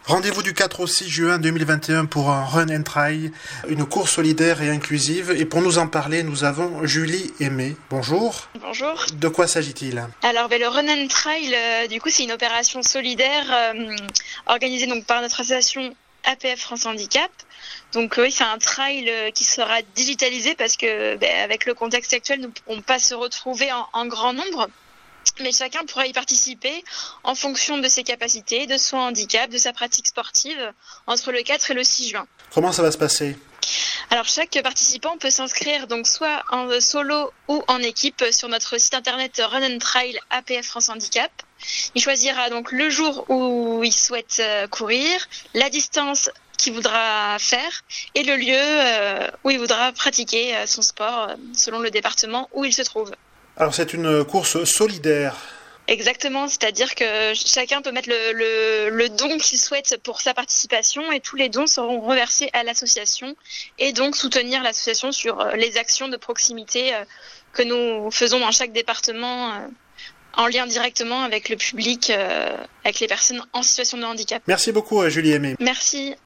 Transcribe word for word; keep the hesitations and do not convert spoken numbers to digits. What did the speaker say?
Rendez-vous du quatre au six juin deux mille vingt et un pour un Run and Trail, une course solidaire et inclusive. Et pour nous en parler, nous avons Julie Aimé. Bonjour. Bonjour. De quoi s'agit-il ? Alors, ben, le Run and Trail, euh, du coup, c'est une opération solidaire euh, organisée donc par notre association A P F France Handicap. Donc oui, c'est un trail euh, qui sera digitalisé parce que ben, avec le contexte actuel, nous ne pourrons pas se retrouver en, en grand nombre. Mais chacun pourra y participer en fonction de ses capacités, de son handicap, de sa pratique sportive, entre le quatre et le six juin. Comment ça va se passer ? Alors chaque participant peut s'inscrire donc soit en solo ou en équipe sur notre site internet Run and Trail A P F France Handicap. Il choisira donc le jour où il souhaite courir, la distance qu'il voudra faire et le lieu où il voudra pratiquer son sport selon le département où il se trouve. Alors c'est une course solidaire. Exactement, c'est-à-dire que chacun peut mettre le, le, le don qu'il souhaite pour sa participation et tous les dons seront reversés à l'association et donc soutenir l'association sur les actions de proximité que nous faisons dans chaque département en lien directement avec le public, avec les personnes en situation de handicap. Merci beaucoup Julie Aimé. Merci.